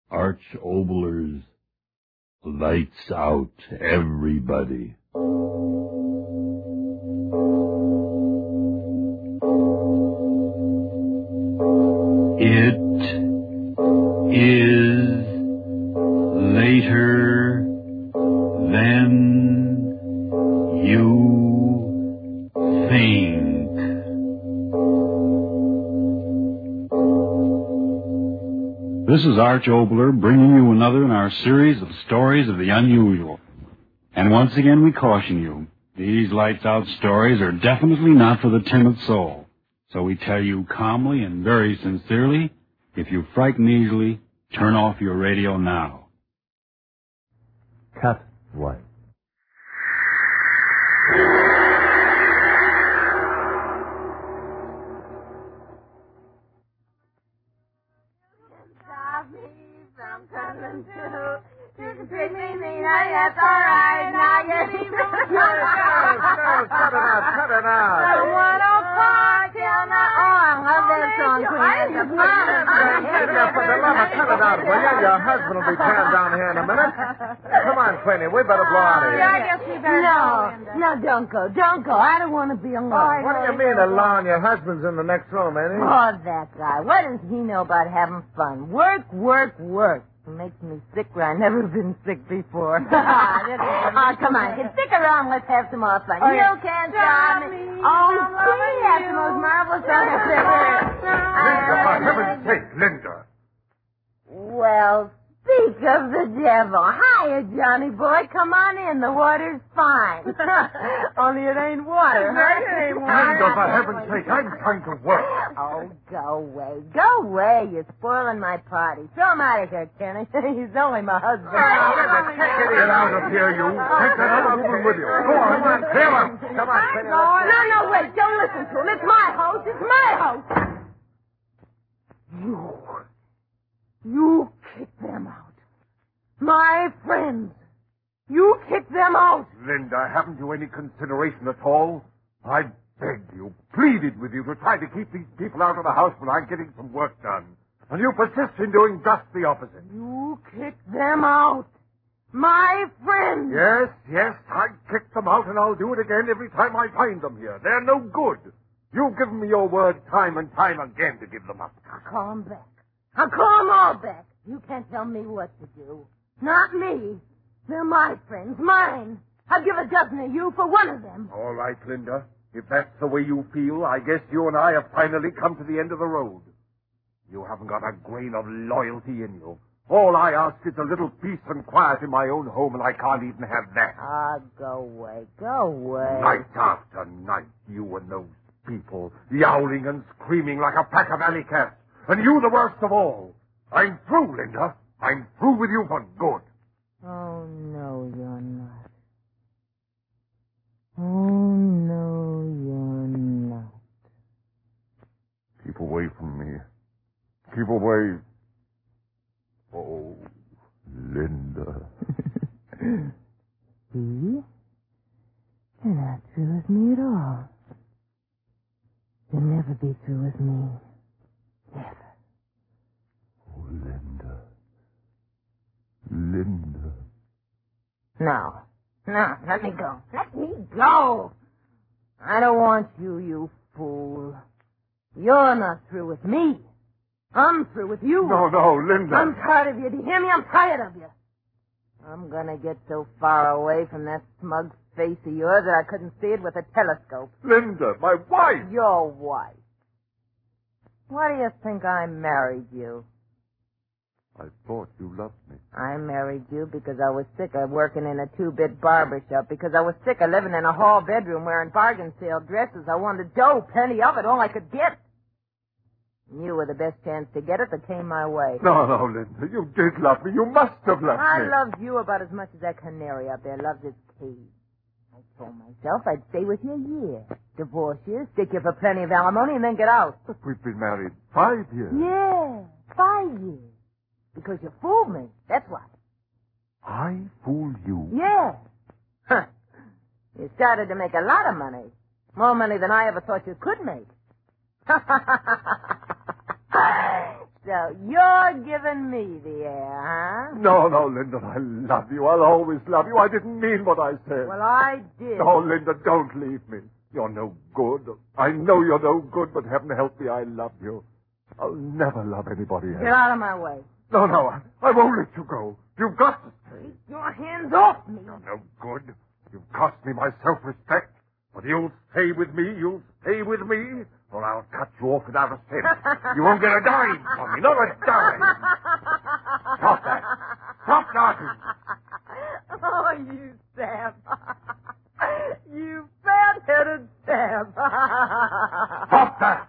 Arch Obler's Lights Out, Everybody. It is later than you think. This is Arch Obler bringing you another in our series of stories of the unusual. And once again we caution you, these lights-out stories are definitely not for the timid soul. So we tell you calmly and very sincerely, if you frighten easily, turn off your radio now. Cut 1. Stop me from coming to. You can treat me mean, that's all right. Now you're even. Cut it out. I want to park till the on of this song, Queen. For the love of cut it out, will you? Your husband will be turned down here in a minute. Come on, Queenie, we better blow out of here. I guess we better go, Linda. No, don't go. I don't want to be alone. What do you mean alone? Your husband's in the next room, ain't he? Oh, that guy. What does he know about having fun? Work. It makes me sick where I've never been sick before. Come on, kid. Stick around. Let's have some more fun. You can't stop me. Oh, see, that's the most marvelous thing I've ever Linda, for heaven's sake, Linda. Well, speak of the devil. Hiya, Johnny boy. Come on in. The water's fine. Only it ain't water, huh? It ain't water. Linda, for heaven's sake, I'm trying to work. Oh, go away. Go away. You're spoiling my party. Throw him out of here, Kenny. He's only my husband. Get out of here, you. Take that other woman with you. Go on, clear up. Come on, Queenie. No, wait. Don't listen to him. It's my house. It's my house. You kick them out. My friends. You kick them out. Linda, haven't you any consideration at all? I begged you, pleaded with you to try to keep these people out of the house when I'm getting some work done. And you persist in doing just the opposite. You kick them out. My friends. Yes, I kicked them out, and I'll do it again every time I find them here. They're no good. You've given me your word time and time again to give them up. I'll call them back. I'll call them all back. You can't tell me what to do. Not me. They're my friends, mine. I'll give a dozen of you for one of them. All right, Linda. If that's the way you feel, I guess you and I have finally come to the end of the road. You haven't got a grain of loyalty in you. All I ask is a little peace and quiet in my own home, and I can't even have that. Ah, go away. Go away. Night after night, you and those people, yowling and screaming like a pack of alley cats. And you the worst of all. I'm through, Linda. I'm through with you for good. Oh, no, you're not. Oh, no, you're not. Keep away from me. Keep away. Oh, Linda. See? You're not through with me at all. You'll never be through with me. Never. Oh, Linda. Linda. No, let me go. Let me go. I don't want you, you fool. You're not through with me. I'm through with you. No, Linda. I'm tired of you. Do you hear me? I'm tired of you. I'm gonna get so far away from that smug face of yours that I couldn't see it with a telescope. Linda, my wife. Your wife. Why do you think I married you? I thought you loved me. I married you because I was sick of working in a two-bit barber shop, because I was sick of living in a hall bedroom wearing bargain sale dresses. I wanted dough, plenty of it, all I could get. You were the best chance to get it that came my way. No, Linda, you did love me. You must have loved me. I loved you about as much as that canary out there loves its cage. I told myself I'd stay with you a year, divorce you, stick you for plenty of alimony, and then get out. But we've been married 5 years. Yeah, 5 years. Because you fooled me, that's why. I fooled you? Yeah. Huh. You started to make a lot of money. More money than I ever thought you could make. So you're giving me the air, huh? No, Linda, I love you. I'll always love you. I didn't mean what I said. Well, I did. No, Linda, don't leave me. You're no good. I know you're no good, but heaven help me, I love you. I'll never love anybody else. Get out of my way. No, I won't let you go. You've got to stay. Take your hands off me. You're no good. You've cost me my self-respect. But you'll stay with me, or I'll cut you off without a cent. You won't get a dime from me, not a dime. Stop that. Stop knocking. Oh, you Sam. You fat-headed Sam. Stop that.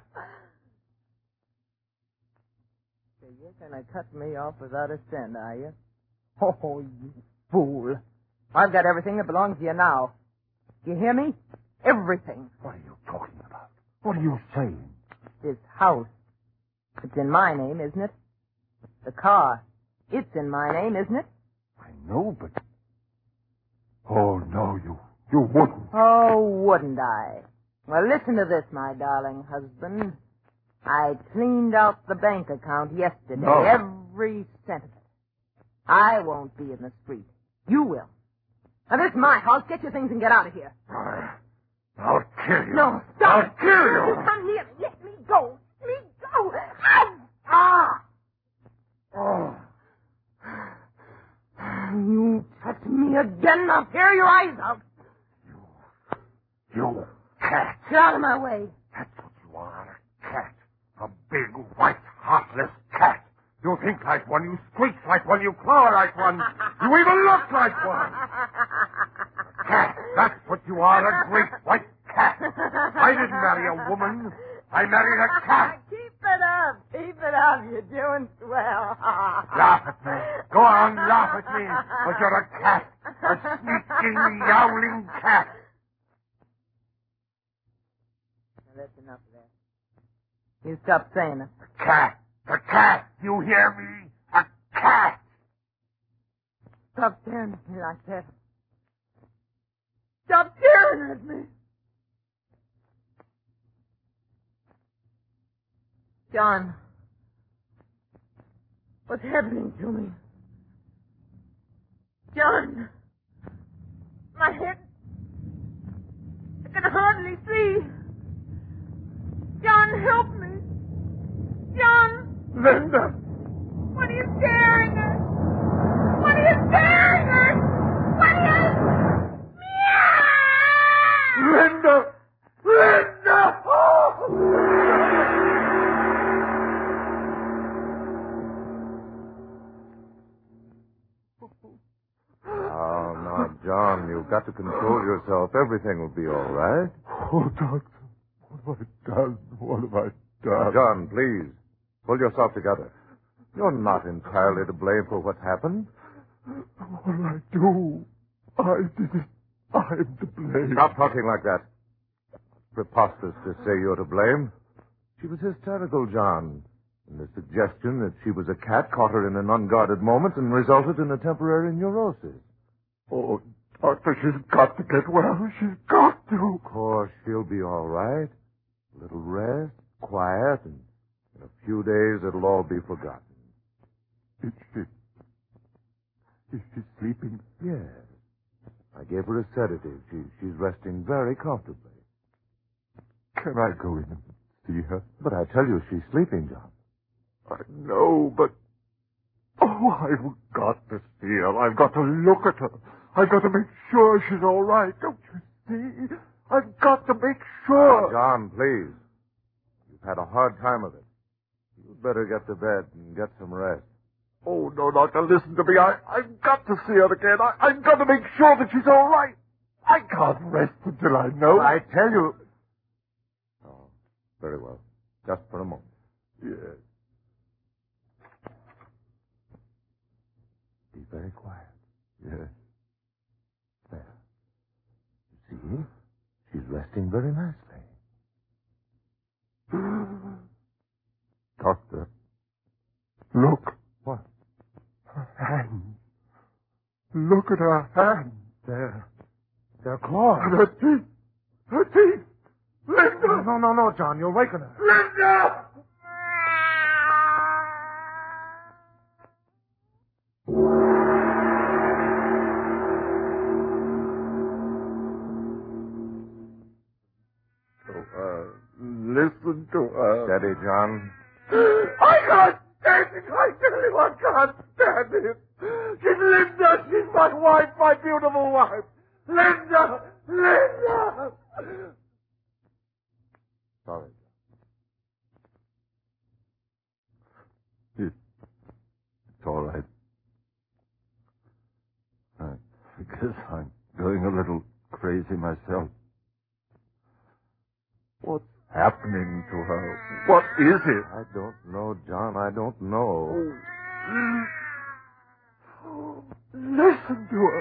So you're going to cut me off without a cent, are you? Oh, you fool. I've got everything that belongs to you now. You hear me? Everything. What are you talking about? What are you saying? This house. It's in my name, isn't it? The car. It's in my name, isn't it? I know, but... Oh, no, you wouldn't. Oh, wouldn't I? Well, listen to this, my darling husband. I cleaned out the bank account yesterday. No. Every cent of it. I won't be in the street. You will. Now, this is my house. Get your things and get out of here. I'll kill you. No, stop. I'll kill you. Come near me. Let me go. Let me go. Oh. You touch me again, I'll tear your eyes out. You cat. Get out of my way. That's what you are, a cat. A big, white, heartless cat. You think like one, you squeak like one, you claw like one. You even look like one. A cat. That's what you are, a great white cat. I didn't marry a woman. I married a cat. Keep it up. Keep it up. You're doing swell. Laugh at me. Go on, laugh at me. But you're a cat. A sneaking, yowling cat. Now, that's enough of that. You stop saying it. A cat. A cat. You hear me? A cat. Stop staring at me like that. Stop staring at me. John, what's happening to me? John, my head, I can hardly see. John, help me. John. Linda. What are you staring at? What are you staring at? What are you... Linda. Linda. Oh. Now, John, you've got to control yourself. Everything will be all right. Oh, doctor. What have I done? What have I done? John, please, pull yourself together. You're not entirely to blame for what's happened. What did I do? I did it. I'm to blame. Stop talking like that. Preposterous to say you're to blame. She was hysterical, John. And the suggestion that she was a cat caught her in an unguarded moment and resulted in a temporary neurosis. Oh, doctor, she's got to get well. She's got to. Of course, she'll be all right. A little rest, quiet, and in a few days it'll all be forgotten. Is she sleeping? Yes. I gave her a sedative. She's resting very comfortably. Can I go in and see her? But I tell you, she's sleeping, John. I know, but... Oh, I've got to see her. I've got to look at her. I've got to make sure she's all right. Don't you see? I've got to make sure. John, please. You've had a hard time of it. You'd better get to bed and get some rest. Oh, no, doctor, listen to me. I've got to see her again. I've got to make sure that she's all right. I can't rest until I know. I tell you... Oh, very well. Just for a moment. Yes. Be very quiet. Yes. There. You see? She's resting very nicely. Doctor, look. What? Her hands. Look at her hands. They're claws. And her teeth. Her teeth. Linda! No, John. You'll waken her. Linda! John. I can't stand it. I tell you, I can't stand it. She's Linda. She's my wife, my beautiful wife. Linda! Linda! Sorry. It's all right. I guess I'm going a little crazy myself. What's happening to her? What is it? I don't know, John. I don't know. Listen to her.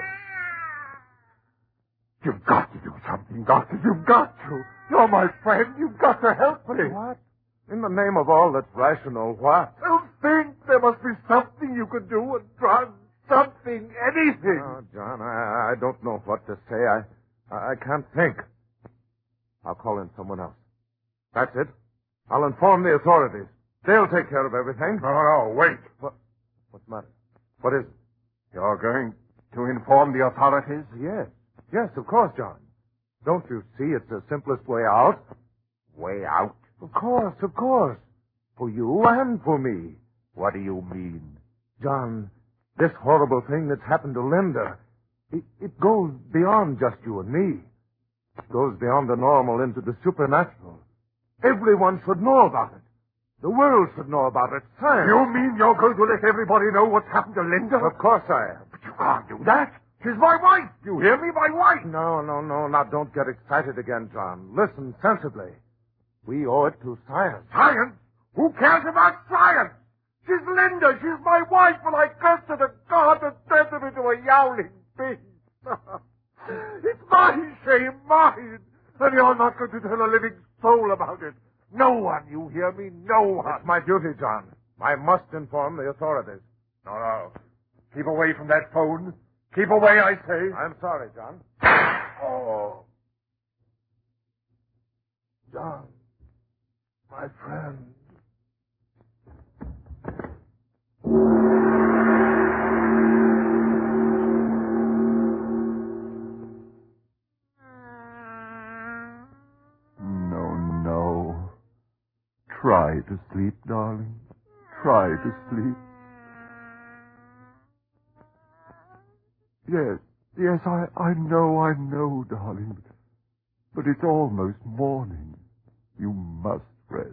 You've got to do something, Doctor. You've got to. You're my friend. You've got to help me. What? In the name of all that's rational, what? Well, think there must be something you could do. A drug, something, anything. Oh, John, I don't know what to say. I can't think. I'll call in someone else. That's it. I'll inform the authorities. They'll take care of everything. No, wait. What's the matter? What is it? You're going to inform the authorities? Yes. Yes, of course, John. Don't you see it's the simplest way out? Way out? Of course, of course. For you and for me. What do you mean? John, this horrible thing that's happened to Linda, it goes beyond just you and me. It goes beyond the normal into the supernatural. Everyone should know about it. The world should know about it. Science. You mean you're going to let everybody know what's happened to Linda? Of course I am. But you can't do that. She's my wife. You hear me? My wife. No. Now, don't get excited again, John. Listen sensibly. We owe it to science. Science? Who cares about science? She's Linda. She's my wife, and I curse her to God that turned her into a yowling beast. It's my shame, mine. And you're not going to tell a living soul about it. No one, you hear me? No one. It's my duty, John. I must inform the authorities. No. Keep away from that phone. Keep away, I say. I'm sorry, John. Oh. John, my friend. No. Try to sleep, darling. Try to sleep. Yes, I know, darling. But it's almost morning. You must rest.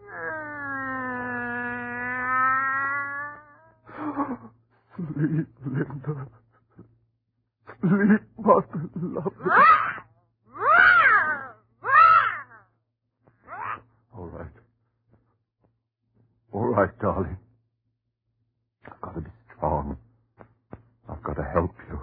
Sleep, Linda. Sleep, my beloved. All right, darling. I've got to be strong. I've got to help you.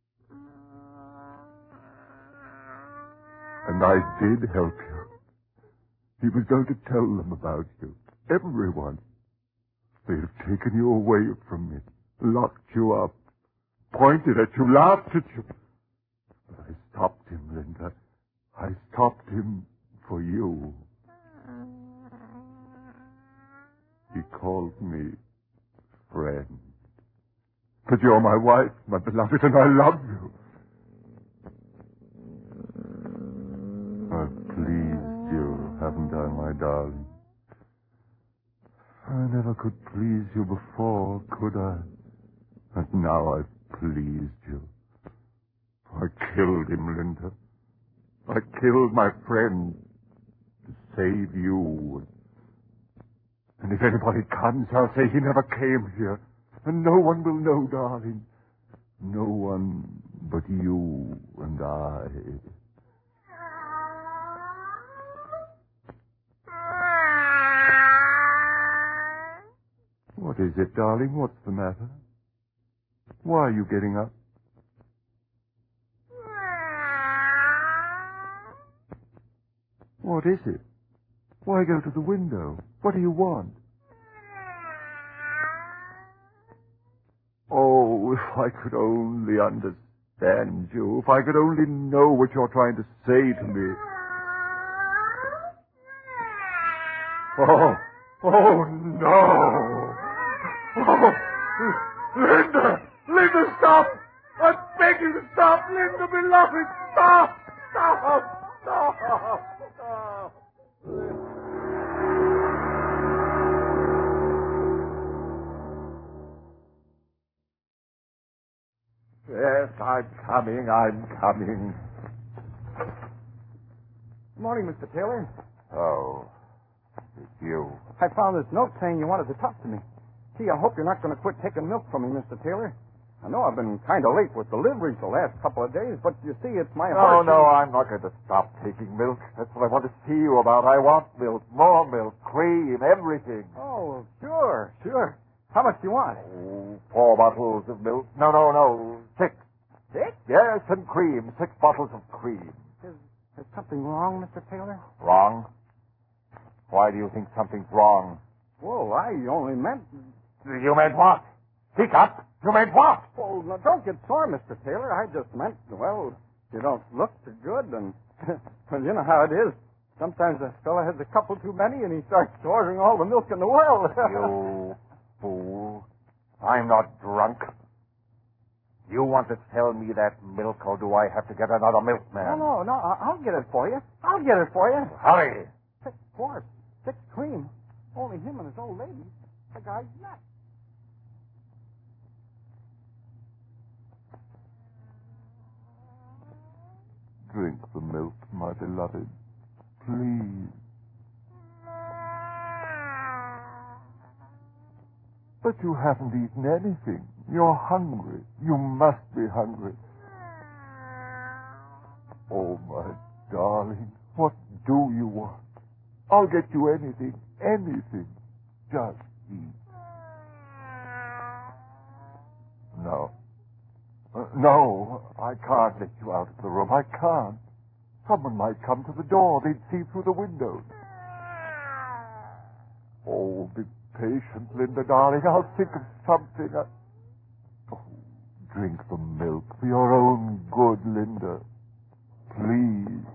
And I did help you. He was going to tell them about you. Everyone. They've taken you away from me, locked you up, pointed at you, laughed at you. But I stopped him, Linda. I stopped him for you. He called me friend. But you're my wife, my beloved, and I love you. I've pleased you, haven't I, my darling? I never could please you before, could I? And now I've pleased you. I killed him, Linda. I killed my friend to save you. And if anybody comes, I'll say he never came here. And no one will know, darling. No one but you and I. What is it, darling? What's the matter? Why are you getting up? What is it? Why go to the window? What do you want? Oh, if I could only understand you. If I could only know what you're trying to say to me. Oh, no. Oh, Linda, stop. I beg you to stop. Linda, beloved, stop. Stop. Yes, I'm coming. Good morning, Mr. Taylor. Oh, it's you. I found this note saying you wanted to talk to me. Gee, I hope you're not going to quit taking milk from me, Mr. Taylor. I know I've been kind of late with deliveries the last couple of days, but you see, it's my heart. No, I'm not going to stop taking milk. That's what I want to see you about. I want milk, more milk, cream, everything. Oh, sure. How much do you want? Oh, 4 bottles of milk. No. 6. 6? Yes, and cream. 6 bottles of cream. Is something wrong, Mr. Taylor? Wrong? Why do you think something's wrong? Well, I only meant... You meant what? Speak up. You meant what? Oh, now don't get sore, Mr. Taylor. I just meant, well, you don't look too good, and well, you know how it is. Sometimes a fella has a couple too many, and he starts ordering all the milk in the world. You fool. I'm not drunk. You want to sell me that milk, or do I have to get another milkman? No, I'll get it for you. Hurry. 6 quarts, 6 cream. Only him and his old lady. The guy's nuts. Drink the milk, my beloved. Please. But you haven't eaten anything. You're hungry. You must be hungry. Oh, my darling, what do you want? I'll get you anything. Just eat. No, I can't let you out of the room. I can't. Someone might come to the door. They'd see through the windows. Oh, be patient, Linda, darling. I'll think of something. Oh, drink the milk for your own good, Linda. Please.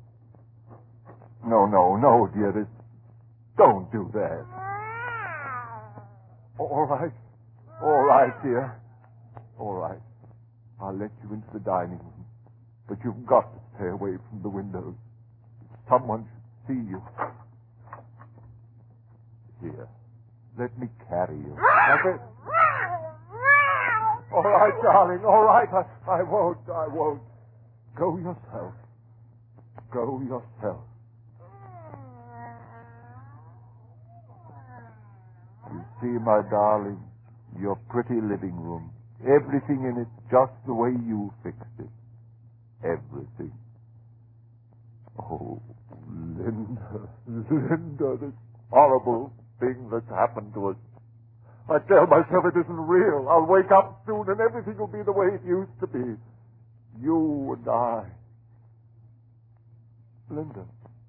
No, dearest. Don't do that. All right, dear. All right. I'll let you into the dining room. But you've got to stay away from the windows. Someone should see you. Here. Let me carry you. All right, darling. All right. I won't. Go yourself. You see, my darling, your pretty living room. Everything in it just the way you fixed it. Everything. Oh, Linda, this horrible thing that's happened to us. I tell myself it isn't real. I'll wake up soon and everything will be the way it used to be. You and I. Linda,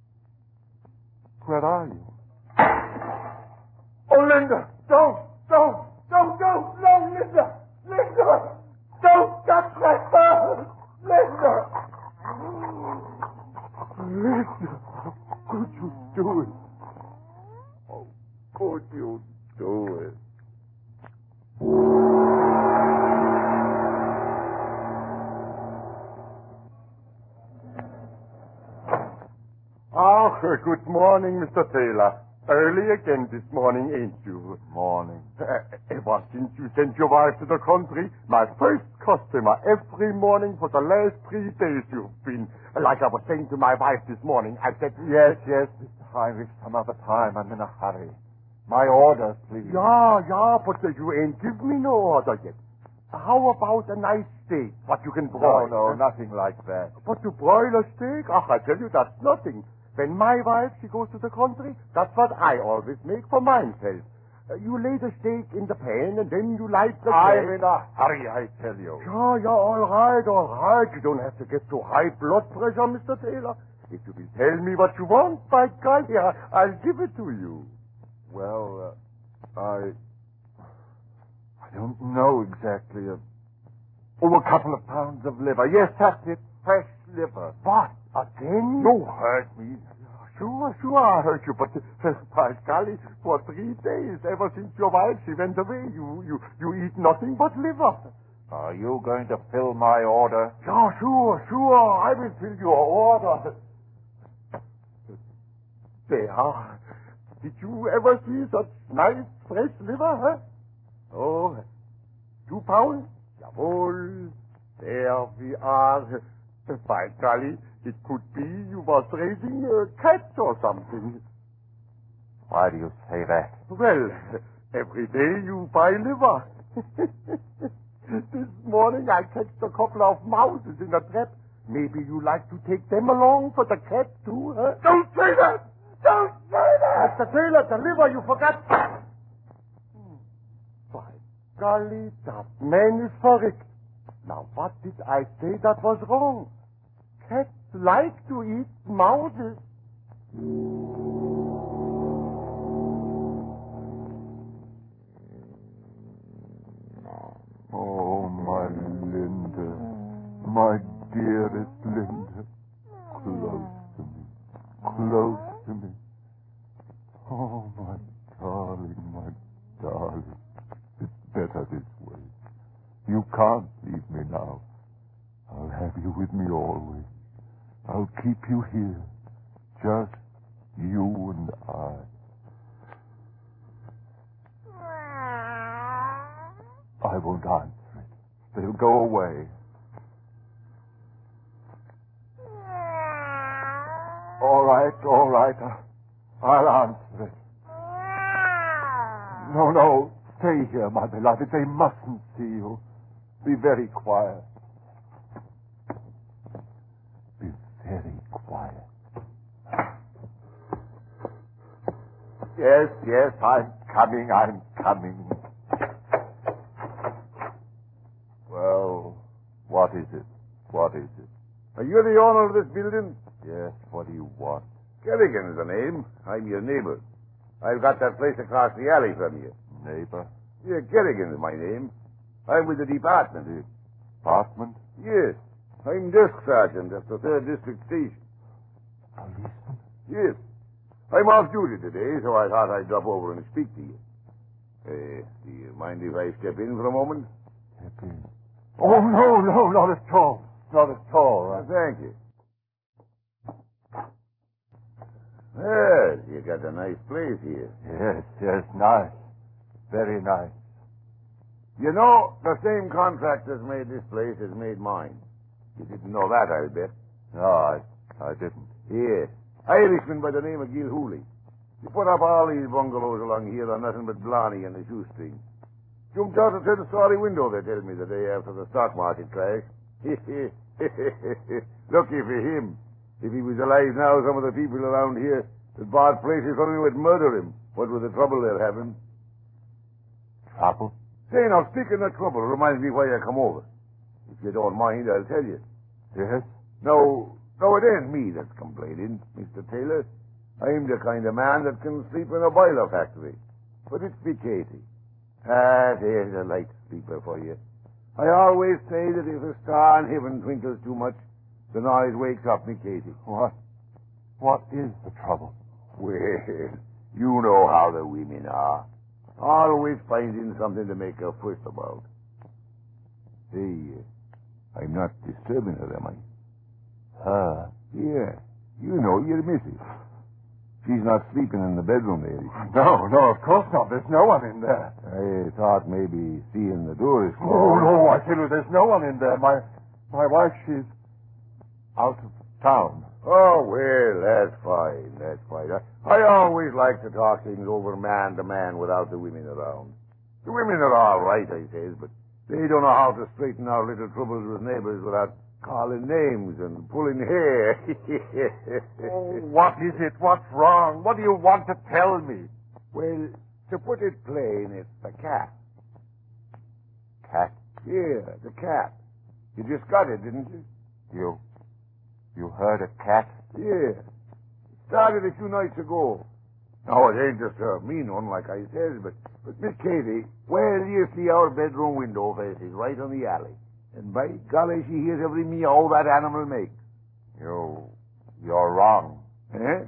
where are you? Oh, Linda, don't, no, Linda, don't touch that bird, Linda, how could you do it? How could you do it? Good morning, Mr. Taylor. Early again this morning, ain't you? Good morning. Ever since you sent your wife to the country, my first customer every morning for the last 3 days you've been. Like I was saying to my wife this morning, I said... Yes, Mr. Heinrich, some other time. I'm in a hurry. My orders, please. Yeah, but you ain't give me no order yet. How about a nice steak, what you can broil? No, nothing like that. But to broil a steak? I tell you, that's nothing. When my wife, she goes to the country, that's what I always make for myself. You lay the steak in the pan, and then you light the I'm gas. in a hurry, I tell you. Yeah, all right. You don't have to get so high blood pressure, Mr. Taylor. If you will tell me what you want, by God, I'll give it to you. Well, I don't know exactly. A couple of pounds of liver. Yes, that's it. Fresh liver. What? Again? You hurt me. Sure, I hurt you, but by golly, for 3 days, ever since your wife, she went away, you eat nothing but liver. Are you going to fill my order? Yeah, sure, I will fill your order. There. Did you ever see such nice fresh liver, huh? Oh, 2 pounds? Jawohl. There we are. By golly, it could be you was raising cats or something. Why do you say that? Well, every day you buy liver. This morning I catched a couple of mouses in a trap. Maybe you like to take them along for the cat too, huh? Don't say that! Don't say that! Mr. Taylor, the liver you forgot. By golly, that man is correct. Now, what did I say that was wrong? Cats like to eat mouses. Oh, my Linda. My dearest Linda. Close to me. Close to me. Oh, my darling, my darling. It's better this way. You can't leave me now. I'll have you with me always. I'll keep you here. Just you and I. I won't answer it. They'll go away. All right. I'll answer it. No. Stay here, my beloved. They mustn't see you. Be very quiet. Be very quiet. Yes, I'm coming. Well, what is it? Are you the owner of this building? Yes, what do you want? Kerrigan's the name. I'm your neighbor. I've got that place across the alley from you. Neighbor? Yeah, Kerrigan's my name. I'm with the department. Department? Yes. I'm desk sergeant at the 3rd District Station. Policeman? Yes. I'm off duty today, so I thought I'd drop over and speak to you. Do you mind if I step in for a moment? Step in. Oh, no, not at all. Thank you. Well, you got a nice place here. Yes, nice. Very nice. You know, the same contractors made this place as made mine. You didn't know that, I'll bet. No, I didn't. Yes. Irishman by the name of Gil Hooley. He put up all these bungalows along here on nothing but Blarney and the shoestring. Jumped out a 10-story window, they tell me, the day after the stock market crash. Lucky for him. If he was alive now, some of the people around here that bought places from him would murder him. What with the trouble they're having. Trouble? Say, now, speaking of trouble, reminds me why I come over. If you don't mind, I'll tell you. Yes? No, it ain't me that's complaining, Mr. Taylor. I'm the kind of man that can sleep in a boiler factory. But it's me Katie. There's a light sleeper for you. I always say that if a star in heaven twinkles too much, the noise wakes up me Katie. What is the trouble? Well, you know how the women are. Always finding something to make a fuss about. Hey, I'm not disturbing her, am I? Her? Yeah. You know, your missus. She's not sleeping in the bedroom there, is she? No, of course not. There's no one in there. I thought maybe seeing the door is closed. Oh, no, I tell you, there's no one in there. My wife, she's out of town. Oh, well, that's fine. I always like to talk things over man to man without the women around. The women are all right, I says, but they don't know how to straighten out little troubles with neighbors without calling names and pulling hair. Oh, what is it? What's wrong? What do you want to tell me? Well, to put it plain, it's the cat. Cat? Yeah, the cat. You just got it, didn't you? You heard a cat? Yeah. It started a few nights ago. Now, it ain't just a mean one, like I says, but Miss Katie, well, you see our bedroom window faces right on the alley. And by golly, she hears every meow that animal makes. You're wrong. Eh?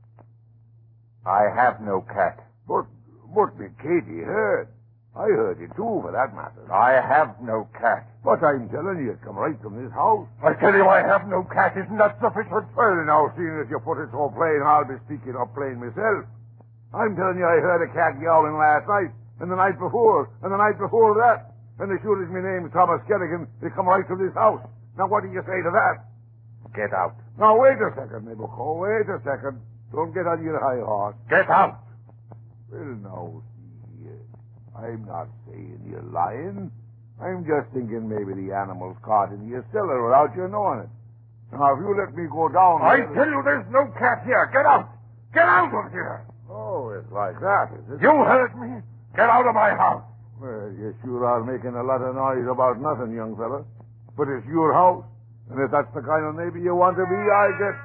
I have no cat. But Miss Katie heard. I heard it too, for that matter. I have no cat. But I'm telling you, it come right from this house. I tell you, I have no cat. Isn't that sufficient? Well, now, seeing as you put it so plain, I'll be speaking up plain myself. I'm telling you, I heard a cat yowling last night, and the night before, and the night before that. And as sure as my name's Thomas Kerrigan, they come right to this house. Now, what do you say to that? Get out. Now, wait a second, my bucko. Wait a second. Don't get on your high horse. Get out. Well, now, see here. I'm not saying you're lying. I'm just thinking maybe the animal's caught in your cellar without you knowing it. Now, if you let me go down... I tell you there's no cat here. Get out. Get out of here. Oh, it's like that, is it? You heard me. Get out of my house. Well, you sure are making a lot of noise about nothing, young fella. But it's your house. And if that's the kind of neighbor you want to be, I guess...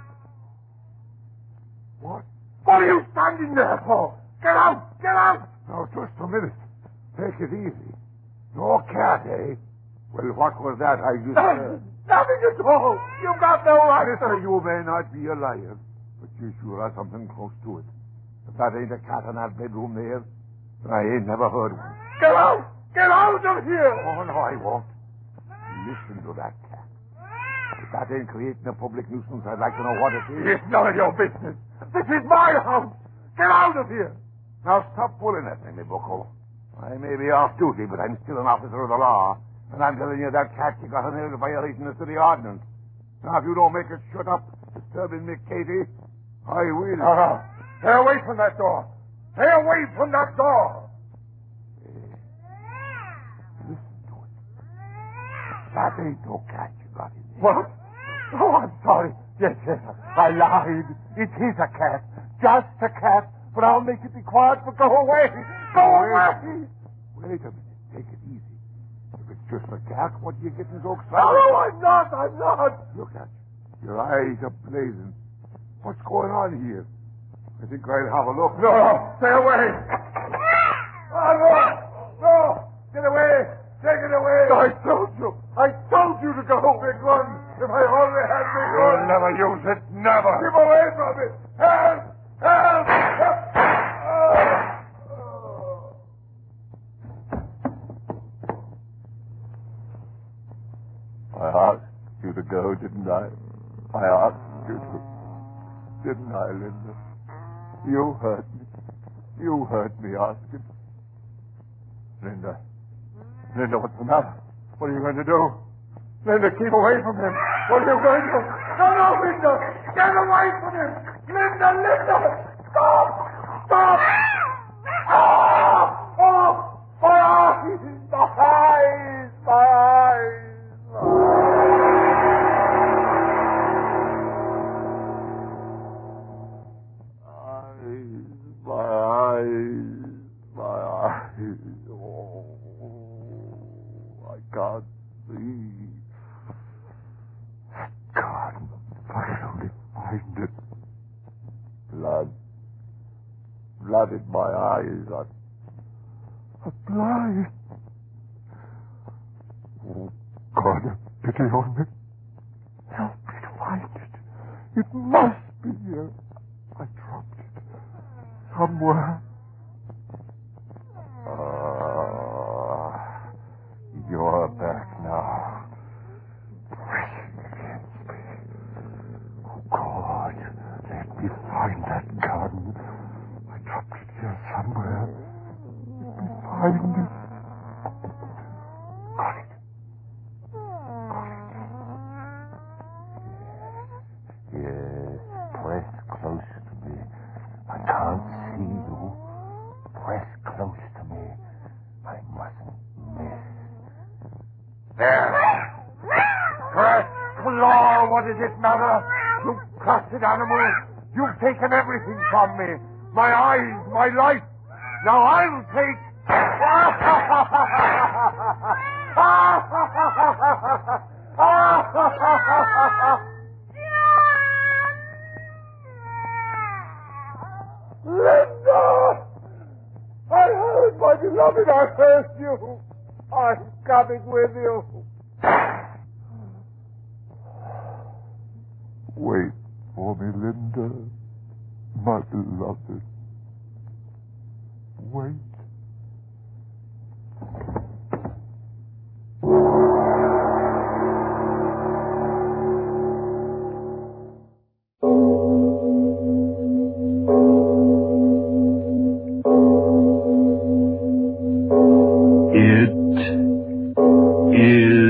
What? What are you standing there for? Get out. Get out. Now, just a minute. Take it easy. No cat, eh? Well, what was that I just heard? Nothing at all. You got no right. Mister, you may not be a liar, but you sure are something close to it. If that ain't a cat in that bedroom there, then I ain't never heard one. Get out. Get out of here. Oh, no, I won't. Listen to that cat. If that ain't creating a public nuisance, I'd like to know what it is. It's none of your business. This is my house. Get out of here. Now, stop pulling at me, bucko. I may be off duty, but I'm still an officer of the law. And I'm telling you, that cat you got in there is violating the city ordinance. Now, if you don't make it shut up, disturbing me, Katie, I will. Stay away from that door. Stay away from that door. Listen to it. That ain't no cat you got in there. What? Oh, I'm sorry. Yes, I lied. It is a cat. Just a cat. But I'll make it be quiet, but go away. Go away. Wait a minute. Take it easy. If it's just a cat, what are you getting so excited? No, I'm not. Look at you. Your eyes are blazing. What's going on here? I think I'll have a look. No, stay away. Oh, no. Get away. Take it away. I told you to go, big one. If I only had big one. You'll never use it. Never. Keep away from it. Help. I asked you to go, didn't I? I asked you to. Didn't I, Linda? You hurt me. You hurt me asking. Linda, what's the matter? What are you going to do? Linda, keep away from him. What are you going to do? No, Linda. Get away from him. Linda. Stop. Oh, my eyes. I can't see. God, if I could only find it. Blood in my eyes. I'm blind. Oh, God, have pity on me. Help me to find it. It must be here. I dropped it somewhere. You're back now. Pressing against me. Oh, God, let me find that gun. I dropped it here somewhere. Let me find it. Got it. Yes, press closer to me. I can't see you. Press close to me. I mustn't miss. There. Press, claw, what does it matter? You cursed animal. You've taken everything from me. My eyes, my life. Now I'll take... Linda! I heard, my beloved, I heard you. I'm coming with you. Wait for me, Linda, my beloved. Wait. is